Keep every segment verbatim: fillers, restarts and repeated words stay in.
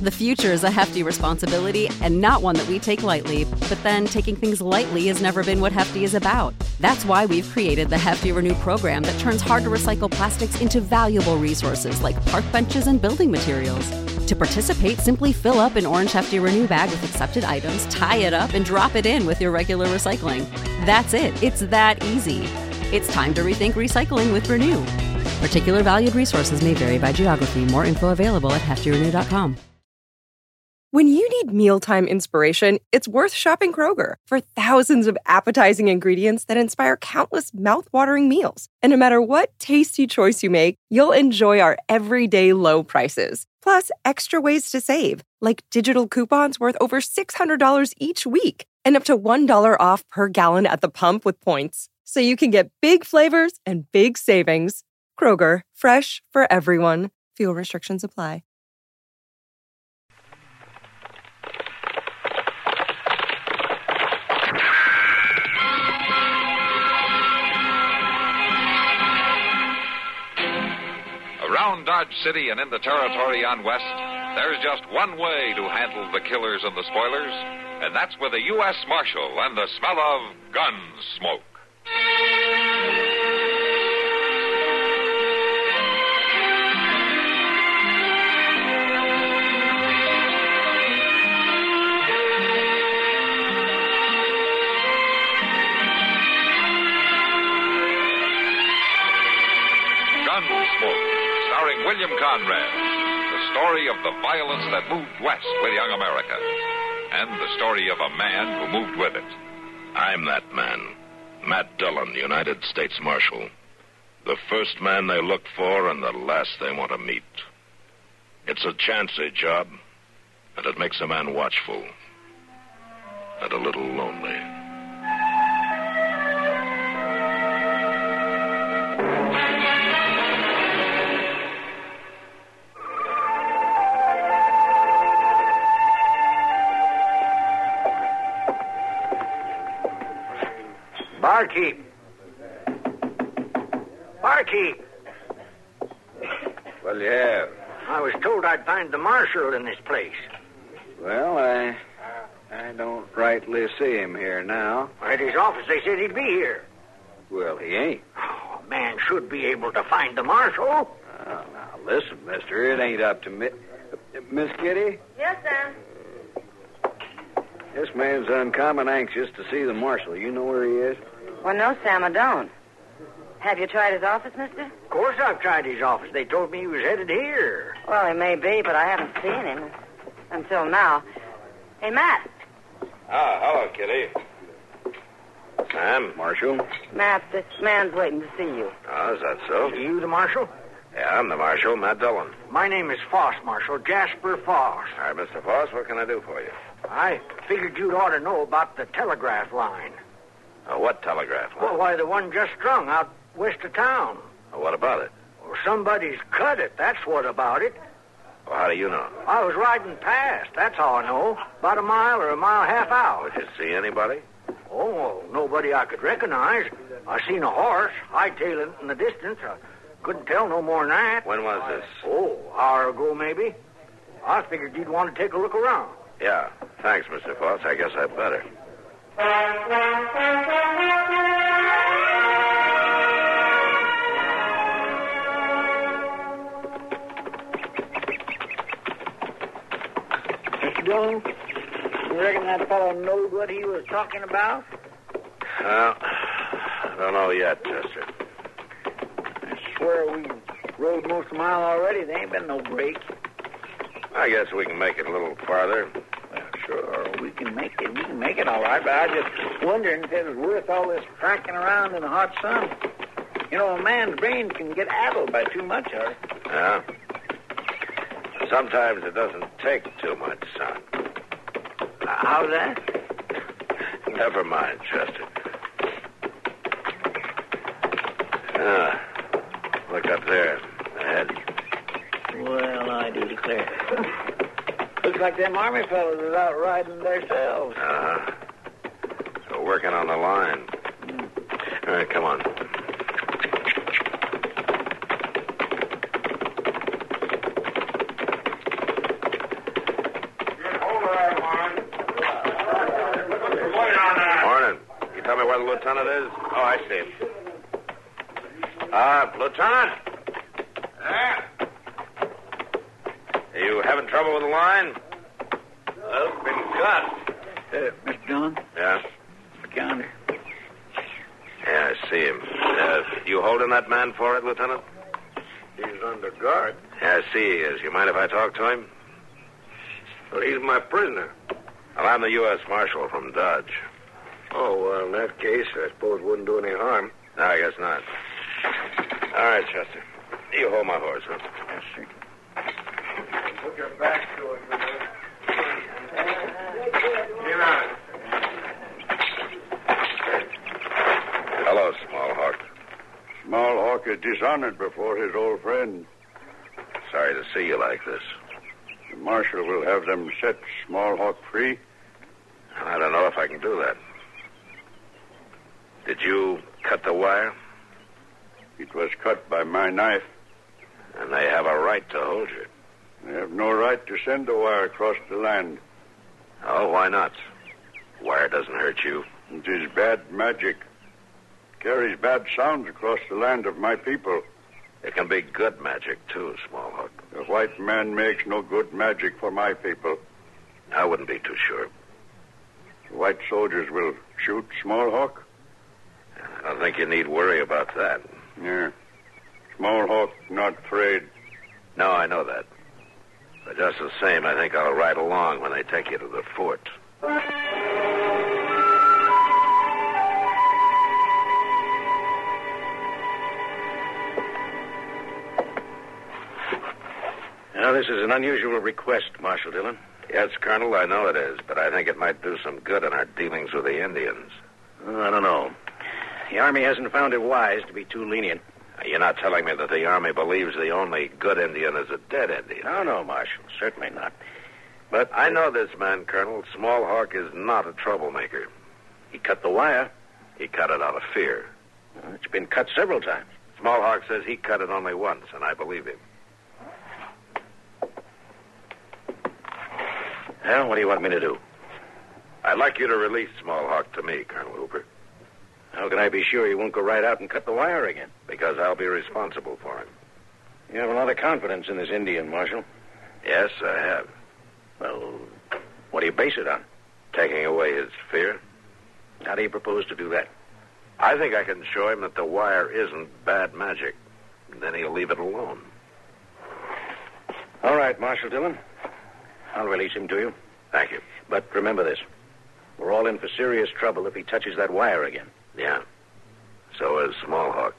The future is a hefty responsibility and not one that we take lightly, but then taking things lightly has never been what Hefty is about. That's why we've created the Hefty Renew program that turns hard-to-recycle plastics into valuable resources like park benches and building materials. To participate, simply fill up an orange Hefty Renew bag with accepted items, tie it up, and drop it in with your regular recycling. That's it. It's that easy. It's time to rethink recycling with Renew. Particular valued resources may vary by geography. More info available at hefty renew dot com. When you need mealtime inspiration, it's worth shopping Kroger for thousands of appetizing ingredients that inspire countless mouth-watering meals. And no matter what tasty choice you make, you'll enjoy our everyday low prices. Plus, extra ways to save, like digital coupons worth over six hundred dollars each week and up to one dollar off per gallon at the pump with points. So you can get big flavors and big savings. Kroger, fresh for everyone. Fuel restrictions apply. Around Dodge City and in the territory on West, there's just one way to handle the killers and the spoilers, and that's with a U S Marshal and the smell of gun smoke. Gunsmoke, starring William Conrad, the story of the violence that moved west with young America, and the story of a man who moved with it. I'm that man, Matt Dillon, United States Marshal. The first man they look for and the last they want to meet. It's a chancy job, and it makes a man watchful and a little lonely. Barkeep. Barkeep. What'll you have? I was told I'd find the marshal in this place. Well, I I don't rightly see him here now. At his office, they said he'd be here. Well, he ain't. Oh, a man should be able to find the marshal. Oh, now, listen, mister, it ain't up to me. Uh, Miss Kitty? Yes, Sam. This man's uncommon anxious to see the marshal. You know where he is? Well, no, Sam, I don't. Have you tried his office, mister? Of course I've tried his office. They told me he was headed here. Well, he may be, but I haven't seen him until now. Hey, Matt. Ah, hello, Kitty. Sam? Marshal? Matt, this man's waiting to see you. Oh, is that so? Are you the marshal? Yeah, I'm the Marshal, Matt Dillon. My name is Foss, Marshal. Jasper Foss. All right, Mister Foss, what can I do for you? I figured you'd ought to know about the telegraph line. Uh, what telegraph line? Well, why, the one just strung out west of town. Uh, what about it? Well, somebody's cut it. That's what about it. Well, how do you know? I was riding past. That's all I know. About a mile or a mile and a half out. Did you see anybody? Oh, well, nobody I could recognize. I seen a horse hightailing in the distance. I couldn't tell no more than that. When was this? Oh, an hour ago, maybe. I figured you'd want to take a look around. Yeah. Thanks, Mister Foss. I guess I'd better. Mister Dillon, you reckon that fellow knowed what he was talking about? Well, I don't know yet, Chester. I swear we rode most of the mile already. There ain't been no break. I guess we can make it a little farther. Well, sure, we can make it. We can make it all right, but I was just wondering if it was worth all this fracking around in the hot sun. You know, a man's brain can get addled by too much of it. Yeah? Sometimes it doesn't take too much, son. Uh, how's that? Never mind, Chester. Ah, look up there, ahead. Well, I do declare. Looks like them army fellows is out riding themselves. Uh-huh. So working on the line. Mm. All right, come on. me where the lieutenant is? Oh, I see him. Uh, Lieutenant? Yeah? Are you having trouble with the line? Well, it's been cut. Uh, Mister Dillon? Yeah? The counter. Yeah, I see him. Uh, you holding that man for it, Lieutenant? He's under guard. Yeah, I see he is. You mind if I talk to him? Well, he's my prisoner. Well, I'm the U S Marshal from Dodge. Oh, well, in that case, I suppose it wouldn't do any harm. No, I guess not. All right, Chester. You hold my horse, huh? Yes, sir. Put your back to it, man. Get on. Hello, Smallhawk. Smallhawk is dishonored before his old friend. Sorry to see you like this. The marshal will have them set Smallhawk free. I don't know if I can do that. Did you cut the wire? It was cut by my knife. And they have a right to hold you. They have no right to send the wire across the land. Oh, why not? Wire doesn't hurt you. It is bad magic. It carries bad sounds across the land of my people. It can be good magic, too, Smallhawk. The white man makes no good magic for my people. I wouldn't be too sure. The white soldiers will shoot Smallhawk? I don't think you need worry about that. Yeah. Smallhawk not afraid. No, I know that. But just the same, I think I'll ride along when they take you to the fort. Now, this is an unusual request, Marshal Dillon. Yes, Colonel, I know it is, but I think it might do some good in our dealings with the Indians. Oh, I don't know. The Army hasn't found it wise to be too lenient. You're not telling me that the Army believes the only good Indian is a dead Indian? No, no, Marshal, certainly not. But I know this man, Colonel. Smallhawk is not a troublemaker. He cut the wire. He cut it out of fear. Well, it's been cut several times. Smallhawk says he cut it only once, and I believe him. Well, what do you want me to do? I'd like you to release Smallhawk to me, Colonel Hooper. How can I be sure he won't go right out and cut the wire again? Because I'll be responsible for him. You have a lot of confidence in this Indian, Marshal. Yes, I have. Well, what do you base it on? Taking away his fear. How do you propose to do that? I think I can show him that the wire isn't bad magic. And then he'll leave it alone. All right, Marshal Dillon. I'll release him to you. Thank you. But remember this. We're all in for serious trouble if he touches that wire again. Yeah. So is Smallhawk.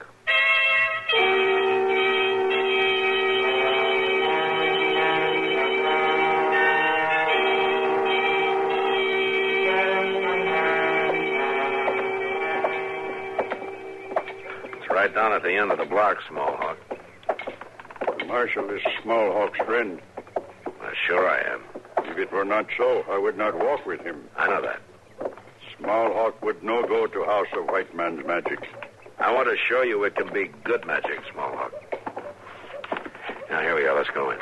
It's right down at the end of the block, Smallhawk. The marshal is Smallhawk's friend. Well, sure I am. If it were not so, I would not walk with him. I know that. Smallhawk would no go to house of white man's magic. I want to show you it can be good magic, Smallhawk. Now, here we are. Let's go in.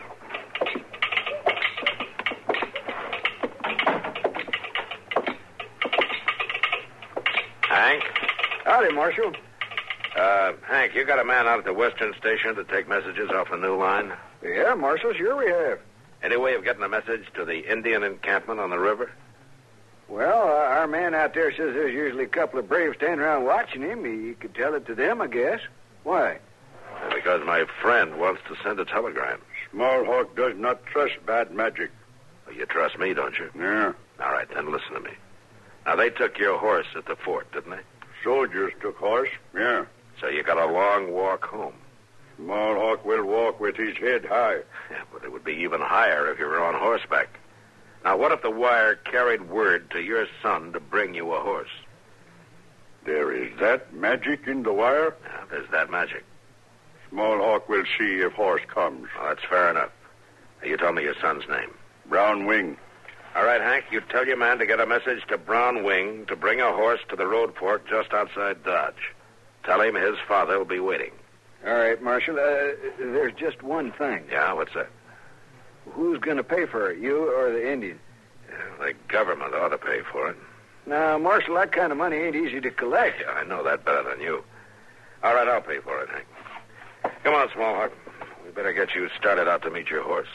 Hank? Howdy, Marshal. Uh, Hank, you got a man out at the Western Station to take messages off the new line? Yeah, Marshal, sure we have. Any way of getting a message to the Indian encampment on the river? Well, uh, our man out there says there's usually a couple of braves standing around watching him. He, he could tell it to them, I guess. Why? Because my friend wants to send a telegram. Smallhawk does not trust bad magic. Well, you trust me, don't you? Yeah. All right, then listen to me. Now, they took your horse at the fort, didn't they? Soldiers took horse, yeah. So you got a long walk home. Smallhawk will walk with his head high. Yeah, but it would be even higher if you were on horseback. Now, what if the wire carried word to your son to bring you a horse? There is that magic in the wire? Yeah, there's that magic. Smallhawk will see if horse comes. Well, that's fair enough. Now, you tell me your son's name. Brown Wing. All right, Hank, you tell your man to get a message to Brown Wing to bring a horse to the road fork just outside Dodge. Tell him his father will be waiting. All right, Marshal. Uh, there's just one thing. Yeah, what's that? Who's going to pay for it, you or the Indian? Yeah, the government ought to pay for it. Now, Marshal, that kind of money ain't easy to collect. Yeah, I know that better than you. All right, I'll pay for it, Hank. Come on, Smallhawk. We better get you started out to meet your horse.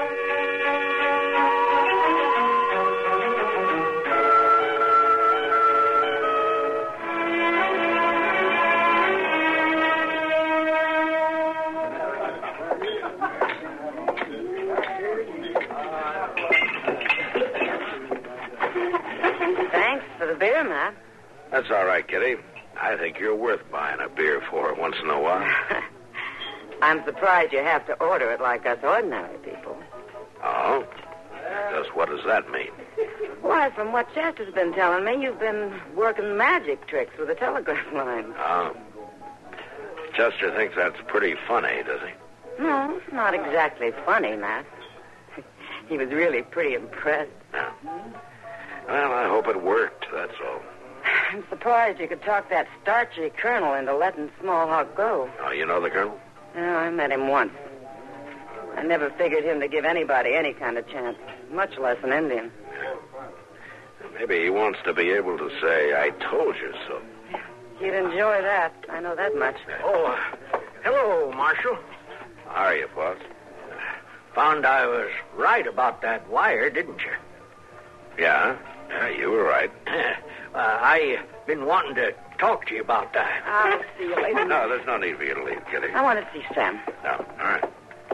Thanks for the beer, Matt. That's all right, Kitty. I think you're worth buying a beer for once in a while. I'm surprised you have to order it like us ordinary people. Oh? Just what does that mean? Why, from what Chester's been telling me, you've been working magic tricks with a telegraph line. Oh. Chester thinks that's pretty funny, does he? No, not exactly funny, Matt. He was really pretty impressed. Yeah. Well, I hope it worked, that's all. I'm surprised you could talk that starchy colonel into letting Smallhawk go. Oh, you know the colonel? Yeah, I met him once. I never figured him to give anybody any kind of chance, much less an Indian. Maybe he wants to be able to say, I told you so. He'd enjoy that. I know that much. Oh, uh, hello, Marshal. How are you, boss? Found I was right about that wire, didn't you? Yeah, yeah, you were right. uh, I been wanting to talk to you about that. I'll see you later. No, there's no need for you to leave, Kitty. I want to see Sam. No, all right.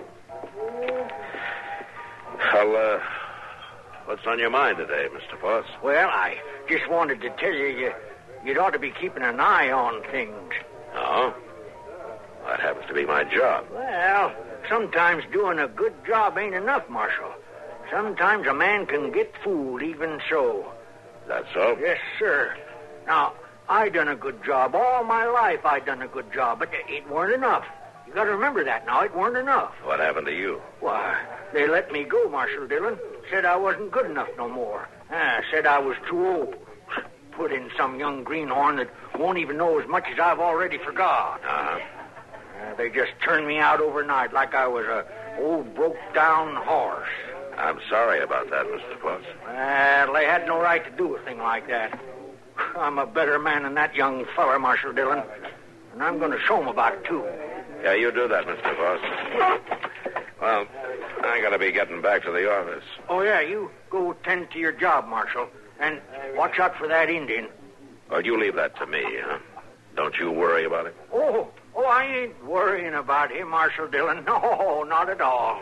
Well, uh, what's on your mind today, Mister Foss? Well, I just wanted to tell you, you you'd ought to be keeping an eye on things. Oh? That happens to be my job. Well, sometimes doing a good job ain't enough, Marshal. Sometimes a man can get fooled even so. That's so? Yes, sir. Now, I done a good job. All my life I done a good job, but it weren't enough. You got to remember that now. It weren't enough. What happened to you? Why, they let me go, Marshal Dillon. Said I wasn't good enough no more. Ah, said I was too old. Put in some young greenhorn that won't even know as much as I've already forgot. Uh-huh. Uh, they just turned me out overnight like I was a old broke-down horse. I'm sorry about that, Mister Foss. Well, they had no right to do a thing like that. I'm a better man than that young feller, Marshal Dillon. And I'm going to show him about it, too. Yeah, you do that, Mister Foss. Well, I got to be getting back to the office. Oh, yeah, you go tend to your job, Marshal. And watch out for that Indian. Well, you leave that to me, huh? Don't you worry about it. Oh, oh, I ain't worrying about him, Marshal Dillon. No, not at all.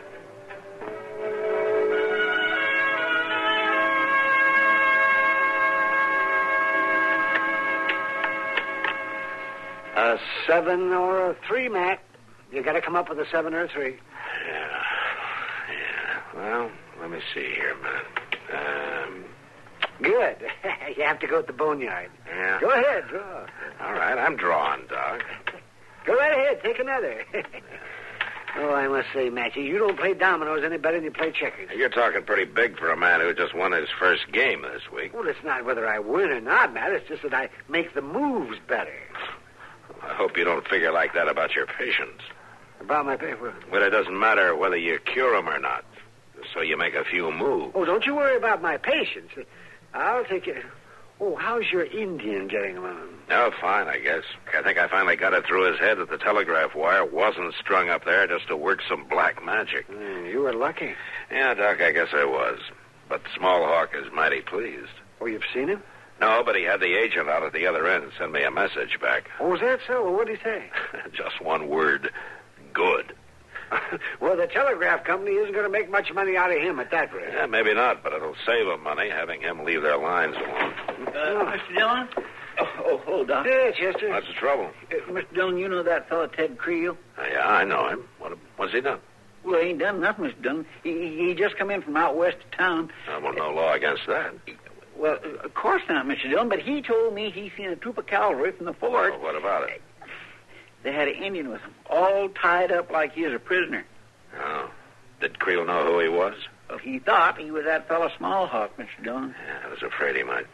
A seven or a three, Matt. You got to come up with a seven or a three. Yeah. Yeah. Well, let me see here, man. Um, Good. You have to go at the boneyard. Yeah. Go ahead, draw. All right, I'm drawing, Doc. Go right ahead. Take another. Oh, I must say, Matchy, you don't play dominoes any better than you play checkers. You're talking pretty big for a man who just won his first game this week. Well, it's not whether I win or not, Matt. It's just that I make the moves better. I hope you don't figure like that about your patients. About my paper? Well, it doesn't matter whether you cure them or not. So you make a few moves. Oh, don't you worry about my patients. I'll take it. Oh, how's your Indian getting along? Oh, fine, I guess. I think I finally got it through his head that the telegraph wire wasn't strung up there just to work some black magic. Mm, you were lucky. Yeah, Doc, I guess I was. But Smallhawk is mighty pleased. Oh, you've seen him? No, but he had the agent out at the other end send me a message back. Oh, is that so? Well, what did he say? Just one word. Good. Well, the telegraph company isn't going to make much money out of him at that rate. Yeah, maybe not, but it'll save them money having him leave their lines alone. Uh, Mister Dillon? Oh, oh, hold on. Yeah, Chester. What's the trouble? Uh, Mister Dillon, you know that fellow Ted Creel? Uh, yeah, I know him. What, what's he done? Well, he ain't done nothing, Mister Dillon. He, he just come in from out west of town. Uh, well, no law against that. Well, of course not, Mister Dillon, but he told me he seen a troop of cavalry from the fort. Well, what about it? They had an Indian with him, all tied up like he was a prisoner. Oh. Did Creel know who he was? Well, he thought he was that fellow Smallhawk, Mister Dillon. Yeah, I was afraid he might.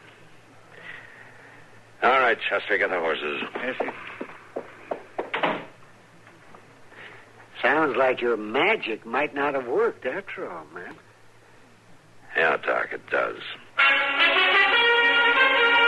All right, Chester, get the horses. Yes, sir. Sounds like your magic might not have worked after all, man. Yeah, Doc, it does.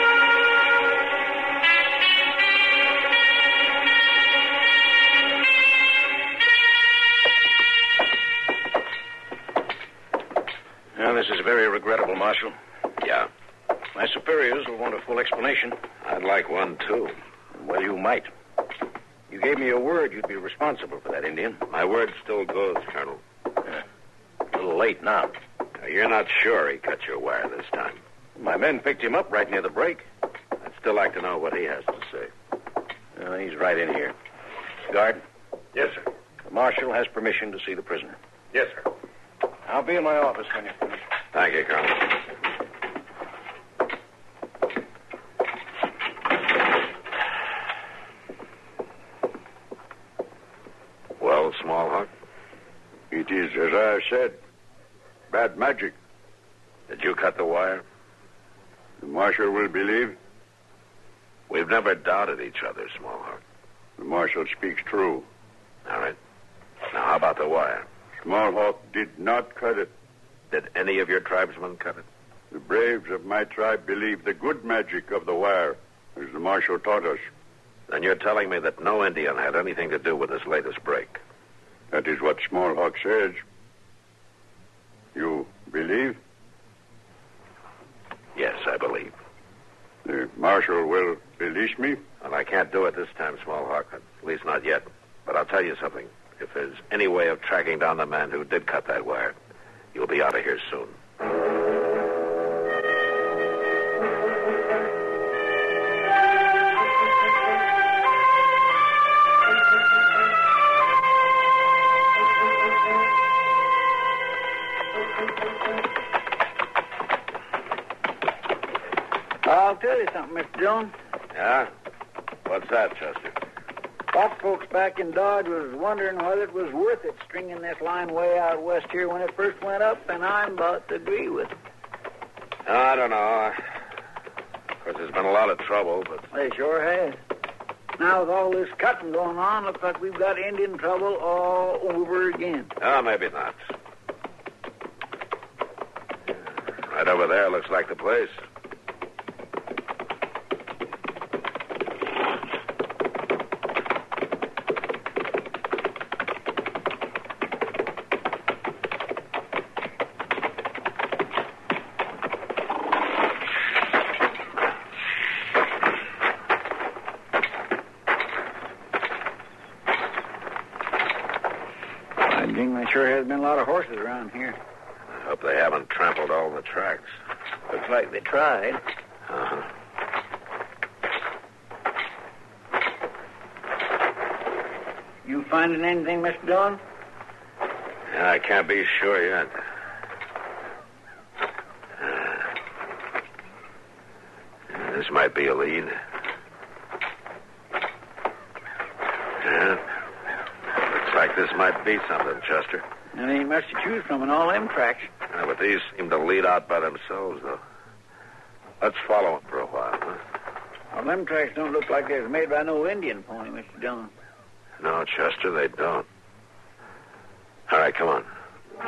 Well, this is very regrettable, Marshal. Yeah. My superiors will want a full explanation. I'd like one, too. Well, you might. You gave me your word you'd be responsible for that Indian. My word still goes, Colonel. Yeah. A little late now. Now, you're not sure he cut your wire this time. My men picked him up right near the break. I'd still like to know what he has to say. Uh, he's right in here. Guard? Yes, sir. The Marshal has permission to see the prisoner. Yes, sir. I'll be in my office when you're finished. Thank you, Colonel. Well, Smallhawk? It is as I said. Bad magic. Did you cut the wire? The Marshal will believe. We've never doubted each other, Smallhawk. The Marshal speaks true. All right. Now, how about the wire? Smallhawk did not cut it. Did any of your tribesmen cut it? The braves of my tribe believe the good magic of the wire, as the Marshal taught us. Then you're telling me that no Indian had anything to do with this latest break? That is what Smallhawk says. You believe? Yes, I believe. The Marshal will release me? Well, I can't do it this time, Smallhawk. At least not yet. But I'll tell you something. If there's any way of tracking down the man who did cut that wire, you'll be out of here soon. I'll tell you something, Mister Jones. Yeah? What's that, Chester? Lots of folks back in Dodge was wondering whether it was worth it stringing this line way out west here when it first went up, and I'm about to agree with them. I don't know. Of course, there's been a lot of trouble, but... They sure has. Now, with all this cutting going on, looks like we've got Indian trouble all over again. Oh, maybe not. Right over there looks like the place. There sure has been a lot of horses around here. I hope they haven't trampled all the tracks. Looks like they tried. Uh-huh. You finding anything, Mister Dillon? Yeah, I can't be sure yet. Uh, this might be a lead. Yeah. Looks like this might be something, Chester. There ain't much to choose from in all them tracks. Yeah, but these seem to lead out by themselves, though. Let's follow them for a while, huh? Well, them tracks don't look like they was made by no Indian pony, Mister Dillon. No, Chester, they don't. All right, come on.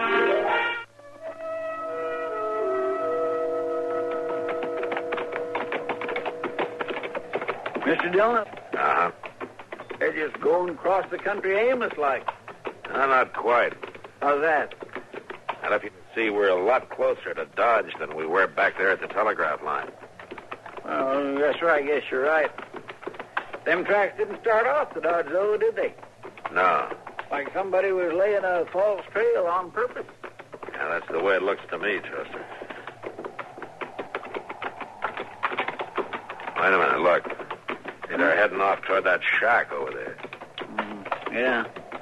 Mister Dillon? Uh-huh. They're just going across the country aimless-like. No, not quite. How's that? And if you can see, we're a lot closer to Dodge than we were back there at the telegraph line. Well, that's right. Yes, you're right. Them tracks didn't start off the Dodge, though, did they? No. Like somebody was laying a false trail on purpose. Yeah, that's the way it looks to me, Chester. Wait a minute, look. See, they're heading off toward that shack over there. Mm, yeah.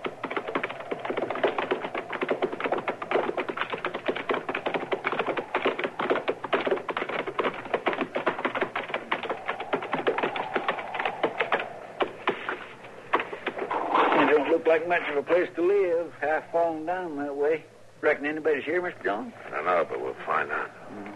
Like much of a place to live, half falling down that way. Reckon anybody's here, Mister Jones? I don't know, but we'll find out. Mm.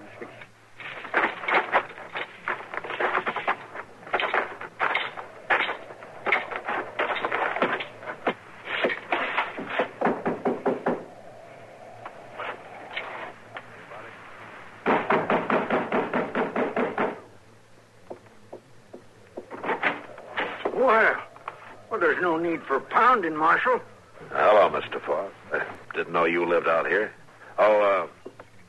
Well, well, there's no need for pounding, Marshal. Hello, Mister Foss. I didn't know you lived out here. Oh, uh,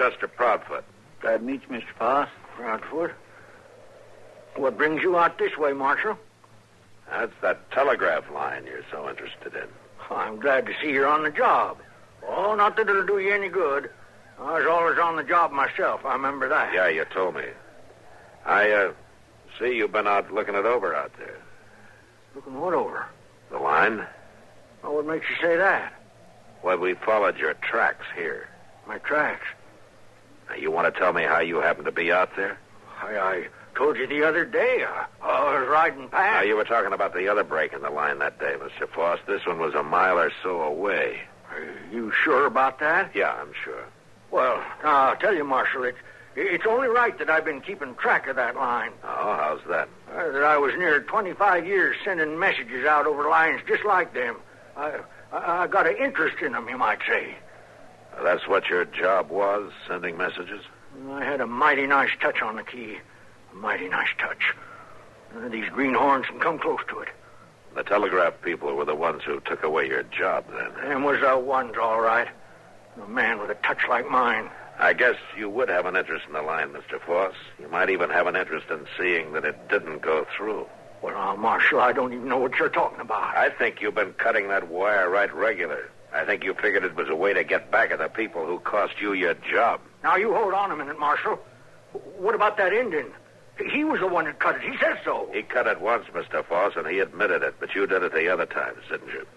Chester Proudfoot. Glad to meet you, Mister Foss. Proudfoot? What brings you out this way, Marshal? That's that telegraph line you're so interested in. I'm glad to see you're on the job. Oh, not that it'll do you any good. I was always on the job myself. I remember that. Yeah, you told me. I, uh, see you've been out looking it over out there. Looking what over? The line? Oh, what makes you say that? Well, we followed your tracks here. My tracks? Now, you want to tell me how you happened to be out there? I, I told you the other day. I, I was riding past. Now, you were talking about the other break in the line that day, Mister Foss. This one was a mile or so away. Are you sure about that? Yeah, I'm sure. Well, I'll tell you, Marshal, it's, it's only right that I've been keeping track of that line. Oh, how's that? Uh, that I was near twenty-five years sending messages out over lines just like them. I, I, I got an interest in them, you might say. Well, that's what your job was, sending messages? I had a mighty nice touch on the key. A mighty nice touch. None of these greenhorns can come close to it. The telegraph people were the ones who took away your job, then. And was the ones, all right. A man with a touch like mine. I guess you would have an interest in the line, Mister Foss. You might even have an interest in seeing that it didn't go through. Well, now, Marshal, I don't even know what you're talking about. I think you've been cutting that wire right regular. I think you figured it was a way to get back at the people who cost you your job. Now, you hold on a minute, Marshal. What about that Indian? He was the one that cut it. He said so. He cut it once, Mister Foss, and he admitted it, but you did it the other times, didn't you?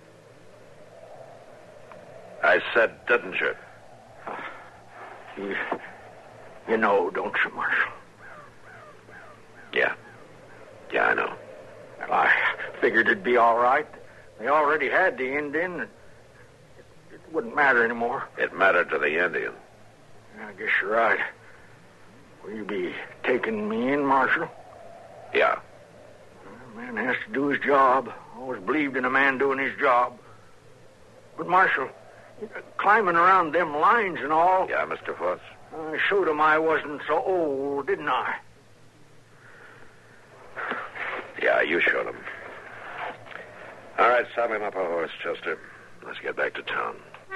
I said, didn't you? You, you know, don't you, Marshal? Yeah. Yeah, I know. Well, I figured it'd be all right. They already had the Indian. It, it wouldn't matter anymore. It mattered to the Indian. I guess you're right. Will you be taking me in, Marshal? Yeah. A man has to do his job. Always believed in a man doing his job. But, Marshal, climbing around them lines and all... Yeah, Mister Foss? I showed him I wasn't so old, didn't I? Yeah, you showed him. All right, saddle him up a horse, Chester. Let's get back to town.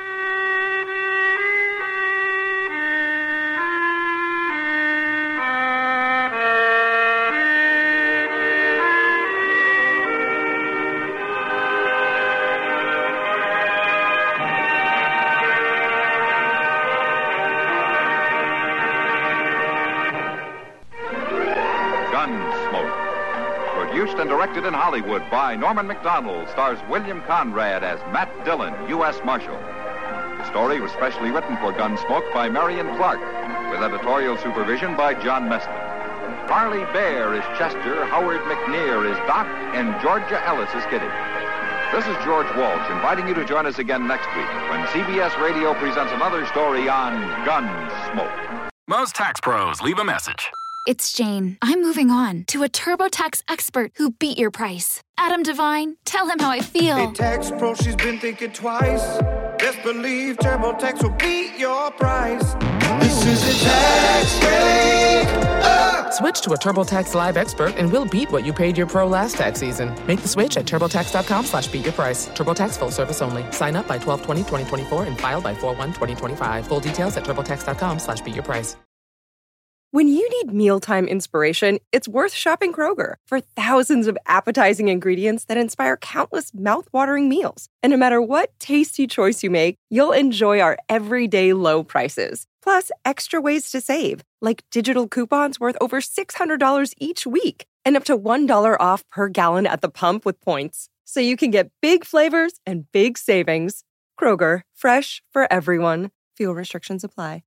Produced and directed in Hollywood by Norman Macdonald, stars William Conrad as Matt Dillon, U S Marshal. The story was specially written for Gunsmoke by Marion Clark, with editorial supervision by John Meston. Harley Bear is Chester, Howard McNear is Doc, and Georgia Ellis is Kitty. This is George Walsh inviting you to join us again next week when C B S Radio presents another story on Gunsmoke. Most tax pros leave a message. It's Jane. I'm moving on to a TurboTax expert who beat your price. Adam Devine, tell him how I feel. Hey, tax pro, she's been thinking twice. Best believe TurboTax will beat your price. This is a tax break. Uh. Switch to a TurboTax Live expert and we'll beat what you paid your pro last tax season. Make the switch at TurboTax.com slash beat your price. TurboTax full service only. Sign up by twelve twenty twenty twenty-four and file by four one twenty twenty-five. Full details at TurboTax.com slash beat your price. When you need mealtime inspiration, it's worth shopping Kroger for thousands of appetizing ingredients that inspire countless mouth-watering meals. And no matter what tasty choice you make, you'll enjoy our everyday low prices. Plus, extra ways to save, like digital coupons worth over six hundred dollars each week and up to one dollar off per gallon at the pump with points. So you can get big flavors and big savings. Kroger, fresh for everyone. Fuel restrictions apply.